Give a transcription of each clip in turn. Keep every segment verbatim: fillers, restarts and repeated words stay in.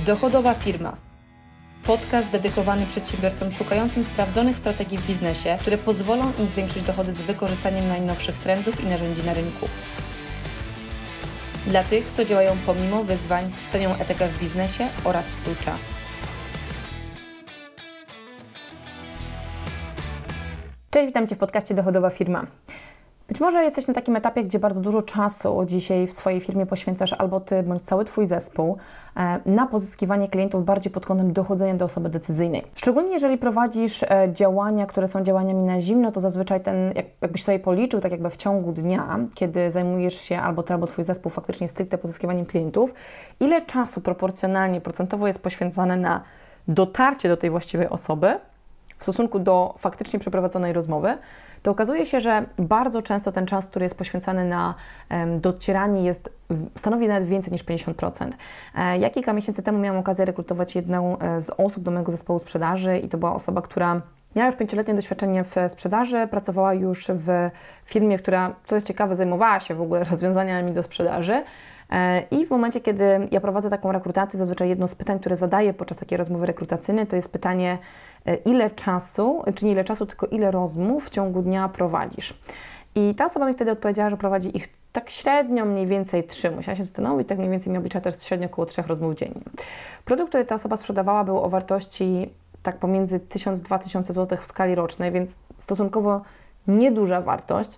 Dochodowa firma. Podcast dedykowany przedsiębiorcom szukającym sprawdzonych strategii w biznesie, które pozwolą im zwiększyć dochody z wykorzystaniem najnowszych trendów i narzędzi na rynku. Dla tych, co działają pomimo wyzwań, cenią etykę w biznesie oraz swój czas. Cześć, witam Cię w podcaście Dochodowa Firma. Być może jesteś na takim etapie, gdzie bardzo dużo czasu dzisiaj w swojej firmie poświęcasz albo Ty, bądź cały Twój zespół na pozyskiwanie klientów bardziej pod kątem dochodzenia do osoby decyzyjnej. Szczególnie jeżeli prowadzisz działania, które są działaniami na zimno, to zazwyczaj ten, jakbyś sobie policzył, tak jakby w ciągu dnia, kiedy zajmujesz się albo Ty, albo Twój zespół faktycznie stricte pozyskiwaniem klientów, ile czasu proporcjonalnie, procentowo jest poświęcane na dotarcie do tej właściwej osoby w stosunku do faktycznie przeprowadzonej rozmowy, to okazuje się, że bardzo często ten czas, który jest poświęcany na um, docieranie jest, stanowi nawet więcej niż pięćdziesiąt procent. E, ja kilka miesięcy temu miałam okazję rekrutować jedną z osób do mojego zespołu sprzedaży i to była osoba, która miała już pięcioletnie doświadczenie w sprzedaży, pracowała już w firmie, która, co jest ciekawe, zajmowała się w ogóle rozwiązaniami do sprzedaży. I w momencie, kiedy ja prowadzę taką rekrutację, zazwyczaj jedno z pytań, które zadaję podczas takiej rozmowy rekrutacyjnej, to jest pytanie, ile czasu, czy nie ile czasu, tylko ile rozmów w ciągu dnia prowadzisz. I ta osoba mi wtedy odpowiedziała, że prowadzi ich tak średnio mniej więcej trzy. Musiała się zastanowić, tak mniej więcej mi oblicza też średnio około trzech rozmów dziennie. Produkt, który ta osoba sprzedawała, był o wartości tak pomiędzy tysiąc do dwóch tysięcy złotych w skali rocznej, więc stosunkowo nieduża wartość.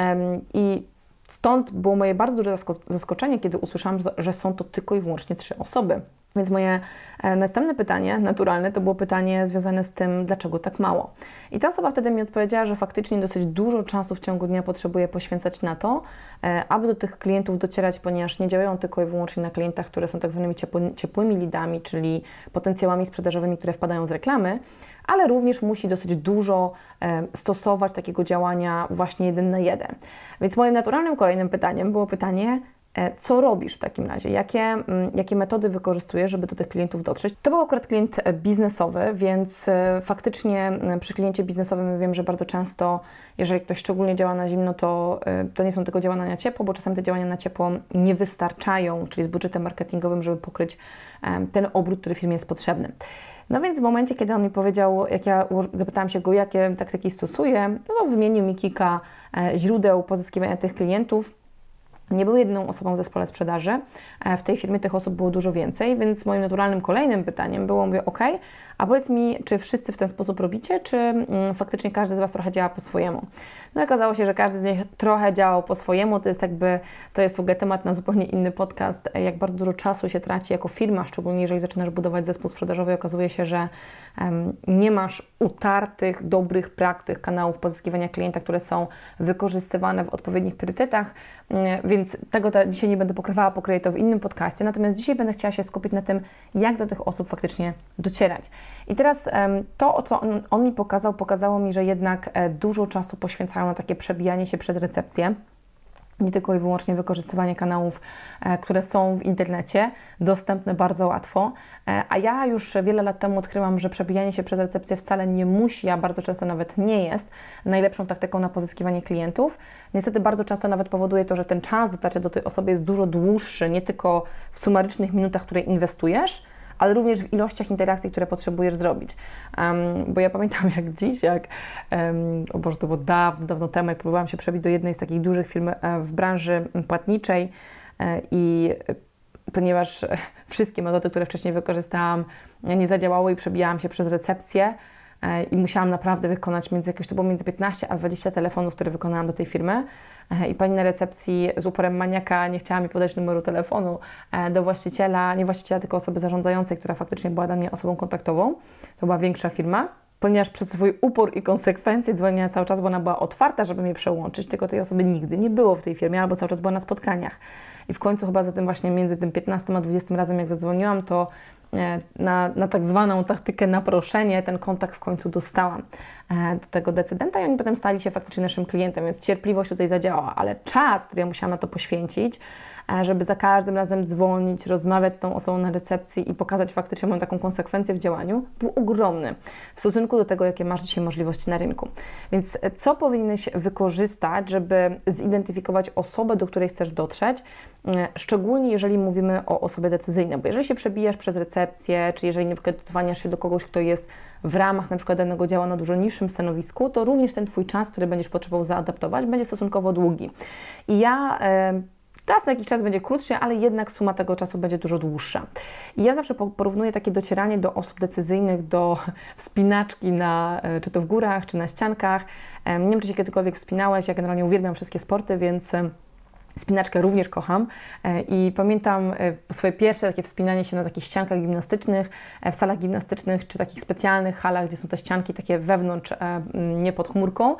I stąd było moje bardzo duże zaskoczenie, kiedy usłyszałam, że są to tylko i wyłącznie trzy osoby. Więc moje następne pytanie, naturalne, to było pytanie związane z tym, dlaczego tak mało. I ta osoba wtedy mi odpowiedziała, że faktycznie dosyć dużo czasu w ciągu dnia potrzebuje poświęcać na to, aby do tych klientów docierać, ponieważ nie działają tylko i wyłącznie na klientach, które są tak zwanymi ciepły, ciepłymi lidami, czyli potencjałami sprzedażowymi, które wpadają z reklamy, ale również musi dosyć dużo e, stosować takiego działania właśnie jeden na jeden. Więc moim naturalnym kolejnym pytaniem było pytanie, e, co robisz w takim razie? Jakie, m, jakie metody wykorzystujesz, żeby do tych klientów dotrzeć? To był akurat klient biznesowy, więc e, faktycznie e, przy kliencie biznesowym wiem, że bardzo często, jeżeli ktoś szczególnie działa na zimno, to, e, to nie są tylko działania na ciepło, bo czasami te działania na ciepło nie wystarczają, czyli z budżetem marketingowym, żeby pokryć e, ten obrót, który firmie jest potrzebny. No więc w momencie, kiedy on mi powiedział, jak ja zapytałam się go, jakie taktyki stosuje, no to wymienił mi kilka e, źródeł pozyskiwania tych klientów. Nie był jedyną osobą w zespole sprzedaży. E, w tej firmie tych osób było dużo więcej, więc moim naturalnym kolejnym pytaniem było, mówię, ok, a powiedz mi, czy wszyscy w ten sposób robicie, czy mm, faktycznie każdy z Was trochę działa po swojemu? No i okazało się, że każdy z nich trochę działał po swojemu. To jest jakby, to jest w ogóle temat na zupełnie inny podcast, jak bardzo dużo czasu się traci jako firma, szczególnie jeżeli zaczynasz budować zespół sprzedażowy, okazuje się, że um, nie masz utartych, dobrych praktyk kanałów pozyskiwania klienta, które są wykorzystywane w odpowiednich priorytetach, um, więc tego ta, dzisiaj nie będę pokrywała, pokryję to w innym podcaście, natomiast dzisiaj będę chciała się skupić na tym, jak do tych osób faktycznie docierać. I teraz um, to, co on, on mi pokazał, pokazało mi, że jednak e, dużo czasu poświęcają na takie przebijanie się przez recepcję, nie tylko i wyłącznie wykorzystywanie kanałów, e, które są w internecie, dostępne bardzo łatwo, e, a ja już wiele lat temu odkryłam, że przebijanie się przez recepcję wcale nie musi, a bardzo często nawet nie jest najlepszą taktyką na pozyskiwanie klientów. Niestety bardzo często nawet powoduje to, że ten czas dotarcia do tej osoby jest dużo dłuższy, nie tylko w sumarycznych minutach, które inwestujesz, ale również w ilościach interakcji, które potrzebujesz zrobić. Um, bo ja pamiętam jak dziś, jak, um, o Boże, to było dawno, dawno temu, jak próbowałam się przebić do jednej z takich dużych firm w branży płatniczej e, i ponieważ wszystkie metody, które wcześniej wykorzystałam, nie zadziałały i przebijałam się przez recepcję e, i musiałam naprawdę wykonać między, jakoś to było między piętnaście a dwadzieścia telefonów, które wykonałam do tej firmy. I pani na recepcji z uporem maniaka nie chciała mi podać numeru telefonu do właściciela, nie właściciela, tylko osoby zarządzającej, która faktycznie była dla mnie osobą kontaktową. To była większa firma, ponieważ przez swój upór i konsekwencje dzwoniła cały czas, bo ona była otwarta, żeby mnie przełączyć, tylko tej osoby nigdy nie było w tej firmie, albo cały czas była na spotkaniach. I w końcu chyba za tym właśnie między tym piętnastym a dwudziestym razem, jak zadzwoniłam, to na, na tak zwaną taktykę naproszenie ten kontakt w końcu dostałam do tego decydenta i oni potem stali się faktycznie naszym klientem, więc cierpliwość tutaj zadziałała, ale czas, który ja musiałam na to poświęcić, żeby za każdym razem dzwonić, rozmawiać z tą osobą na recepcji i pokazać faktycznie moją taką konsekwencję w działaniu, był ogromny w stosunku do tego, jakie masz dzisiaj możliwości na rynku. Więc co powinieneś wykorzystać, żeby zidentyfikować osobę, do której chcesz dotrzeć, szczególnie jeżeli mówimy o osobie decyzyjnej, bo jeżeli się przebijasz przez recepcję, czy jeżeli na przykład dzwoniasz się do kogoś, kto jest w ramach na przykład danego działu na dużo niższym stanowisku, to również ten Twój czas, który będziesz potrzebował zaadaptować, będzie stosunkowo długi. I ja e, Czas na jakiś czas będzie krótszy, ale jednak suma tego czasu będzie dużo dłuższa. I ja zawsze porównuję takie docieranie do osób decyzyjnych, do wspinaczki na, czy to w górach, czy na ściankach. Nie wiem, czy się kiedykolwiek wspinałeś, ja generalnie uwielbiam wszystkie sporty, więc spinaczkę również kocham i pamiętam swoje pierwsze takie wspinanie się na takich ściankach gimnastycznych, w salach gimnastycznych, czy takich specjalnych halach, gdzie są te ścianki takie wewnątrz, nie pod chmurką,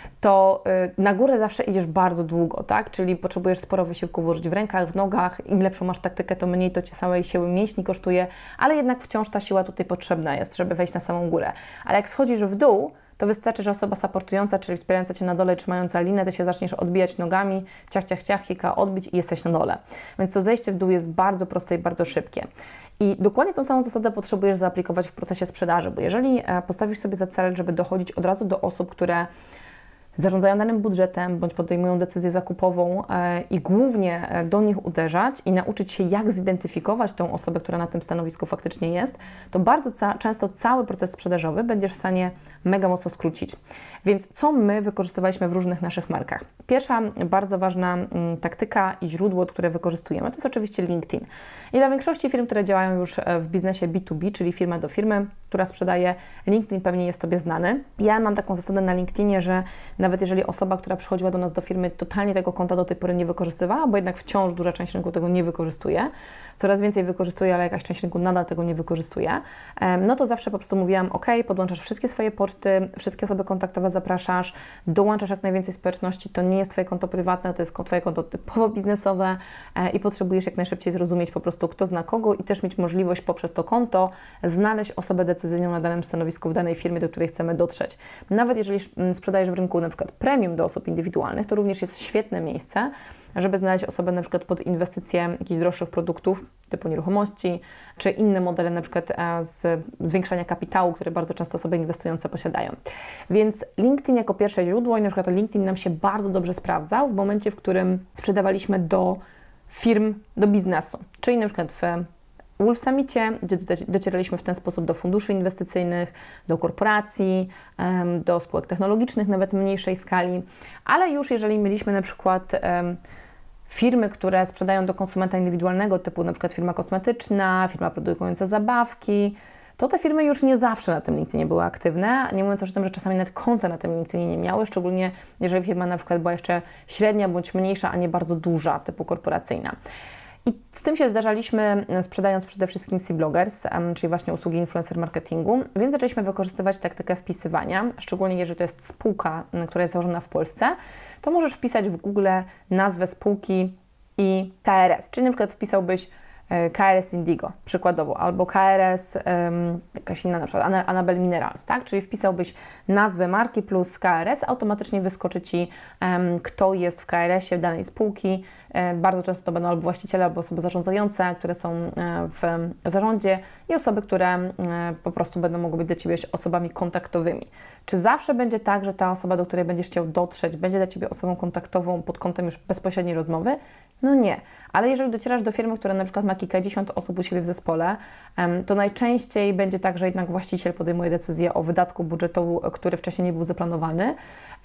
to na górę zawsze idziesz bardzo długo, tak? Czyli potrzebujesz sporo wysiłku włożyć w rękach, w nogach, im lepszą masz taktykę, to mniej to Cię całej siły mięśni kosztuje, ale jednak wciąż ta siła tutaj potrzebna jest, żeby wejść na samą górę. Ale jak schodzisz w dół, to wystarczy, że osoba supportująca, czyli wspierająca Cię na dole, trzymająca linę, Ty się zaczniesz odbijać nogami, ciach, ciach, ciach, kilka odbić i jesteś na dole. Więc to zejście w dół jest bardzo proste i bardzo szybkie. I dokładnie tą samą zasadę potrzebujesz zaaplikować w procesie sprzedaży, bo jeżeli postawisz sobie za cel, żeby dochodzić od razu do osób, które zarządzają danym budżetem bądź podejmują decyzję zakupową e, i głównie do nich uderzać i nauczyć się, jak zidentyfikować tą osobę, która na tym stanowisku faktycznie jest, to bardzo ca często cały proces sprzedażowy będziesz w stanie mega mocno skrócić. Więc co my wykorzystywaliśmy w różnych naszych markach? Pierwsza bardzo ważna m, taktyka i źródło, które wykorzystujemy, to jest oczywiście LinkedIn. I dla większości firm, które działają już w biznesie B dwa B, czyli firma do firmy, która sprzedaje, LinkedIn pewnie jest Tobie znany. Ja mam taką zasadę na LinkedInie, że nawet jeżeli osoba, która przychodziła do nas do firmy, totalnie tego konta do tej pory nie wykorzystywała, bo jednak wciąż duża część rynku tego nie wykorzystuje, coraz więcej wykorzystuje, ale jakaś część rynku nadal tego nie wykorzystuje, no to zawsze po prostu mówiłam, ok, podłączasz wszystkie swoje poczty, wszystkie osoby kontaktowe zapraszasz, dołączasz jak najwięcej społeczności, to nie jest Twoje konto prywatne, to jest Twoje konto typowo biznesowe i potrzebujesz jak najszybciej zrozumieć po prostu, kto zna kogo i też mieć możliwość poprzez to konto znaleźć osobę decyzyjną na danym stanowisku w danej firmie, do której chcemy dotrzeć. Nawet jeżeli sprzedajesz w rynku na przykład premium do osób indywidualnych, to również jest świetne miejsce, żeby znaleźć osobę na przykład pod inwestycje jakichś droższych produktów typu nieruchomości, czy inne modele na przykład z zwiększania kapitału, które bardzo często osoby inwestujące posiadają. Więc LinkedIn jako pierwsze źródło i na przykład LinkedIn nam się bardzo dobrze sprawdzał w momencie, w którym sprzedawaliśmy do firm, do biznesu, czyli na przykład w Wolf Summicie, gdzie docieraliśmy w ten sposób do funduszy inwestycyjnych, do korporacji, do spółek technologicznych, nawet mniejszej skali, ale już jeżeli mieliśmy na przykład firmy, które sprzedają do konsumenta indywidualnego, typu na przykład firma kosmetyczna, firma produkująca zabawki, to te firmy już nie zawsze na tym LinkedInie były aktywne, nie mówiąc o tym, że czasami nawet konta na tym LinkedInie nie miały, szczególnie jeżeli firma na przykład była jeszcze średnia bądź mniejsza, a nie bardzo duża, typu korporacyjna. I z tym się zdarzaliśmy, sprzedając przede wszystkim C-Bloggers, czyli właśnie usługi influencer marketingu, więc zaczęliśmy wykorzystywać taktykę wpisywania, szczególnie jeżeli to jest spółka, która jest założona w Polsce, to możesz wpisać w Google nazwę spółki i K R S, czyli na przykład wpisałbyś K R S Indigo, przykładowo, albo K R S, um, jakaś inna, na przykład Annabel Minerals, tak? Czyli wpisałbyś nazwę marki plus K R S, automatycznie wyskoczy Ci, um, kto jest w K R S ie w danej spółki. Um, bardzo często to będą albo właściciele, albo osoby zarządzające, które są um, w zarządzie i osoby, które um, po prostu będą mogły być dla Ciebie osobami kontaktowymi. Czy zawsze będzie tak, że ta osoba, do której będziesz chciał dotrzeć, będzie dla Ciebie osobą kontaktową pod kątem już bezpośredniej rozmowy? No nie, ale jeżeli docierasz do firmy, która na przykład ma kilkadziesiąt osób u siebie w zespole, to najczęściej będzie tak, że jednak właściciel podejmuje decyzję o wydatku budżetu, który wcześniej nie był zaplanowany,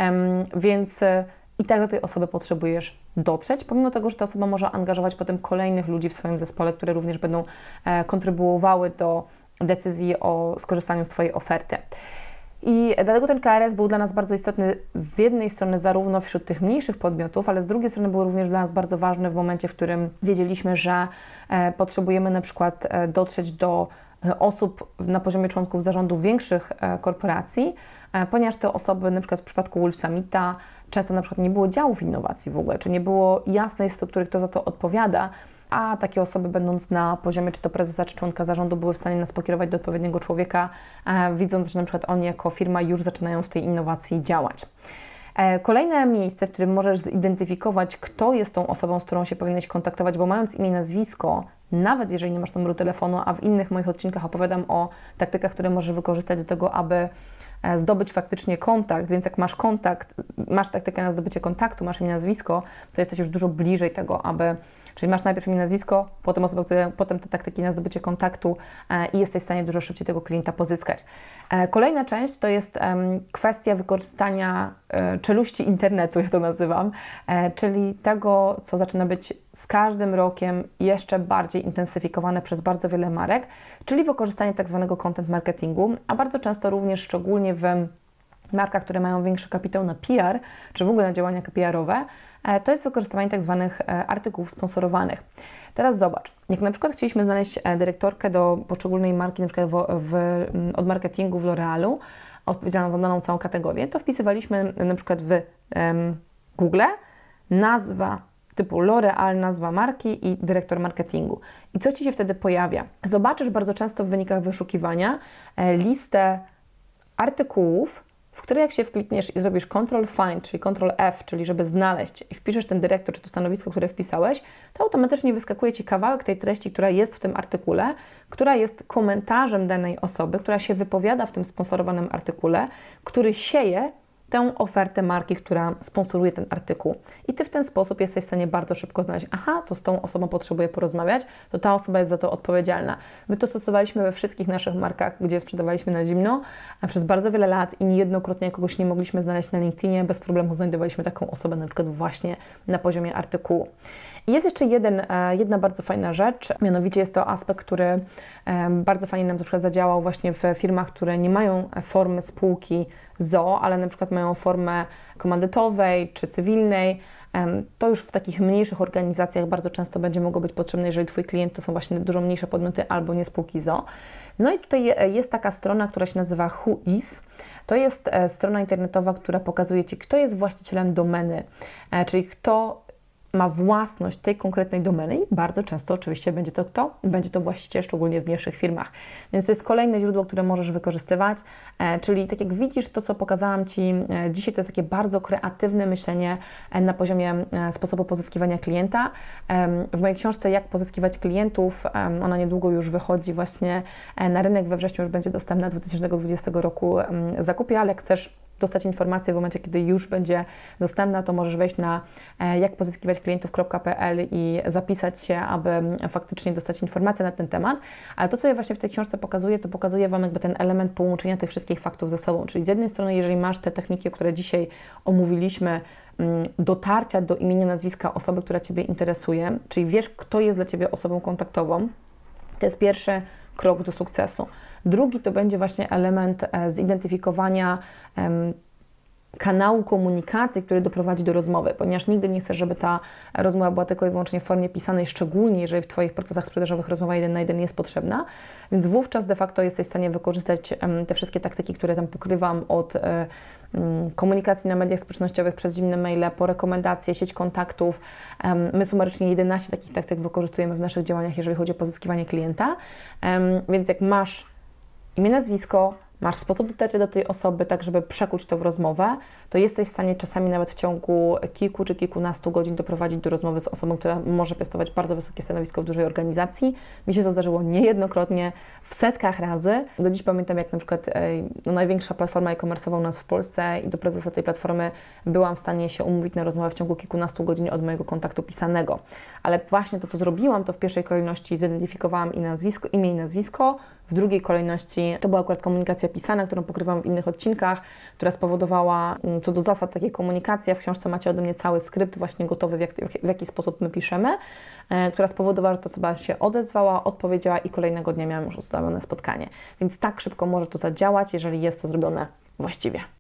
więc i tak do tej osoby potrzebujesz dotrzeć, pomimo tego, że ta osoba może angażować potem kolejnych ludzi w swoim zespole, które również będą kontrybuowały do decyzji o skorzystaniu z Twojej oferty. I dlatego ten K R S był dla nas bardzo istotny z jednej strony zarówno wśród tych mniejszych podmiotów, ale z drugiej strony był również dla nas bardzo ważny w momencie, w którym wiedzieliśmy, że e, potrzebujemy na przykład e, dotrzeć do e, osób na poziomie członków zarządu większych e, korporacji, e, ponieważ te osoby na przykład w przypadku Wolf Summita często na przykład nie było działów innowacji w ogóle, czy nie było jasnej struktury, kto za to odpowiada, a takie osoby będąc na poziomie czy to prezesa, czy członka zarządu były w stanie nas pokierować do odpowiedniego człowieka, e, widząc, że na przykład oni jako firma już zaczynają w tej innowacji działać. Kolejne miejsce, w którym możesz zidentyfikować, kto jest tą osobą, z którą się powinieneś kontaktować, bo mając imię i nazwisko, nawet jeżeli nie masz numeru telefonu, a w innych moich odcinkach opowiadam o taktykach, które możesz wykorzystać do tego, aby zdobyć faktycznie kontakt, więc jak masz kontakt, masz taktykę na zdobycie kontaktu, masz imię, nazwisko, to jesteś już dużo bliżej tego, aby, czyli masz najpierw imię, nazwisko, potem osobę, która, potem te taktyki na zdobycie kontaktu e, i jesteś w stanie dużo szybciej tego klienta pozyskać. E, kolejna część to jest e, kwestia wykorzystania e, czeluści internetu, ja to nazywam, e, czyli tego, co zaczyna być z każdym rokiem jeszcze bardziej intensyfikowane przez bardzo wiele marek, czyli wykorzystanie tak zwanego content marketingu, a bardzo często również, szczególnie w markach, które mają większy kapitał na P R, czy w ogóle na działania P R-owe, to jest wykorzystywanie tak zwanych artykułów sponsorowanych. Teraz zobacz, jak na przykład chcieliśmy znaleźć dyrektorkę do poszczególnej marki, na przykład w, w, od marketingu w L'Orealu, odpowiedzialną za daną całą kategorię, to wpisywaliśmy na przykład w um, Google nazwa typu L'Oreal, nazwa marki i dyrektor marketingu. I co Ci się wtedy pojawia? Zobaczysz bardzo często w wynikach wyszukiwania e, listę artykułów, w które jak się wklikniesz i zrobisz control find, czyli control F, czyli żeby znaleźć i wpiszesz ten dyrektor, czy to stanowisko, które wpisałeś, to automatycznie wyskakuje Ci kawałek tej treści, która jest w tym artykule, która jest komentarzem danej osoby, która się wypowiada w tym sponsorowanym artykule, który sieje tę ofertę marki, która sponsoruje ten artykuł. I Ty w ten sposób jesteś w stanie bardzo szybko znaleźć, aha, to z tą osobą potrzebuję porozmawiać, to ta osoba jest za to odpowiedzialna. My to stosowaliśmy we wszystkich naszych markach, gdzie sprzedawaliśmy na zimno, a przez bardzo wiele lat i niejednokrotnie kogoś nie mogliśmy znaleźć na LinkedInie, bez problemu znajdowaliśmy taką osobę na przykład właśnie na poziomie artykułu. I jest jeszcze jeden, jedna bardzo fajna rzecz, mianowicie jest to aspekt, który bardzo fajnie nam na przykład zadziałał właśnie w firmach, które nie mają formy spółki z o o, ale na przykład mają formę komandytowej czy cywilnej. To już w takich mniejszych organizacjach bardzo często będzie mogło być potrzebne, jeżeli Twój klient to są właśnie dużo mniejsze podmioty albo nie spółki z o o. No i tutaj jest taka strona, która się nazywa Whois. To jest strona internetowa, która pokazuje Ci, kto jest właścicielem domeny, czyli kto ma własność tej konkretnej domeny i bardzo często oczywiście będzie to kto? Będzie to właściciel, szczególnie w mniejszych firmach. Więc to jest kolejne źródło, które możesz wykorzystywać, e, czyli tak jak widzisz, to co pokazałam Ci e, dzisiaj, to jest takie bardzo kreatywne myślenie e, na poziomie e, sposobu pozyskiwania klienta. E, w mojej książce Jak pozyskiwać klientów, e, ona niedługo już wychodzi właśnie e, na rynek, we wrześniu już będzie dostępna dwa tysiące dwudziestego roku e, zakupie, ale jak chcesz dostać informację w momencie, kiedy już będzie dostępna, to możesz wejść na jak pozyskiwać klientów kropka pe el i zapisać się, aby faktycznie dostać informację na ten temat. Ale to, co ja właśnie w tej książce pokazuję, to pokazuję Wam jakby ten element połączenia tych wszystkich faktów ze sobą. Czyli z jednej strony, jeżeli masz te techniki, które dzisiaj omówiliśmy, dotarcia do imienia, nazwiska osoby, która Ciebie interesuje, czyli wiesz, kto jest dla Ciebie osobą kontaktową, to jest pierwszy krok do sukcesu. Drugi to będzie właśnie element zidentyfikowania um, kanału komunikacji, który doprowadzi do rozmowy, ponieważ nigdy nie chcesz, żeby ta rozmowa była tylko i wyłącznie w formie pisanej, szczególnie jeżeli w Twoich procesach sprzedażowych rozmowa jeden na jeden jest potrzebna, więc wówczas de facto jesteś w stanie wykorzystać um, te wszystkie taktyki, które tam pokrywam, od um, komunikacji na mediach społecznościowych przez zimne maile, po rekomendacje, sieć kontaktów. Um, my sumarycznie jedenaście takich taktyk wykorzystujemy w naszych działaniach, jeżeli chodzi o pozyskiwanie klienta, um, więc jak masz imię, nazwisko, masz sposób dotarcia do tej osoby, tak żeby przekuć to w rozmowę, to jesteś w stanie czasami nawet w ciągu kilku czy kilkunastu godzin doprowadzić do rozmowy z osobą, która może piastować bardzo wysokie stanowisko w dużej organizacji. Mi się to zdarzyło niejednokrotnie, w setkach razy. Do dziś pamiętam, jak na przykład no, największa platforma e-commerce'owa u nas w Polsce i do prezesa tej platformy byłam w stanie się umówić na rozmowę w ciągu kilkunastu godzin od mojego kontaktu pisanego. Ale właśnie to, co zrobiłam, to w pierwszej kolejności zidentyfikowałam i nazwisko, imię i nazwisko, w drugiej kolejności to była akurat komunikacja pisana, którą pokrywam w innych odcinkach, która spowodowała co do zasad takiej komunikacji. W książce macie ode mnie cały skrypt właśnie gotowy, w, jak, w jaki sposób my piszemy, e, która spowodowała, że ta osoba się odezwała, odpowiedziała i kolejnego dnia miałam już ustawione spotkanie. Więc tak szybko może to zadziałać, jeżeli jest to zrobione właściwie.